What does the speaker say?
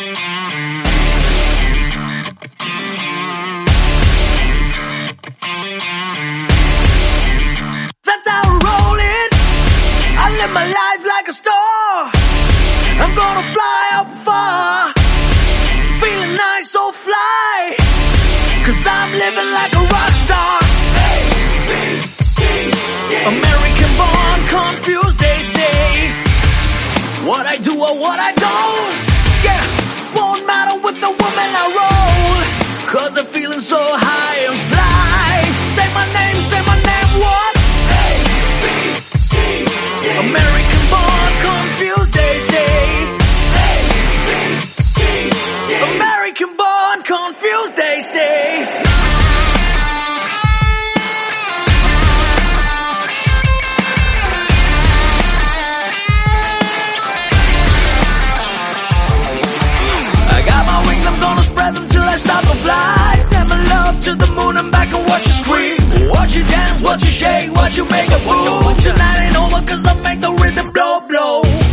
That's how I'm rolling. I live my life like a star. I'm gonna fly up far, feeling nice, so fly, 'cause I'm living like a rock star. A, B, C, D. American born, confused, they say. What I do or what I don't, yeah, won't matter with the woman I roll, 'cause I'm feeling so high and fly. Say my name, what? A, B, C, D. American born, confused, they say. A, B, C, D. American born, confused, they say. I got my wings, I'm gonna spread them till I stop and fly. Send my love to the moon and back and watch you scream. Watch you dance, watch you shake, watch you make a move. Tonight ain't over 'cause I make the rhythm blow, blow.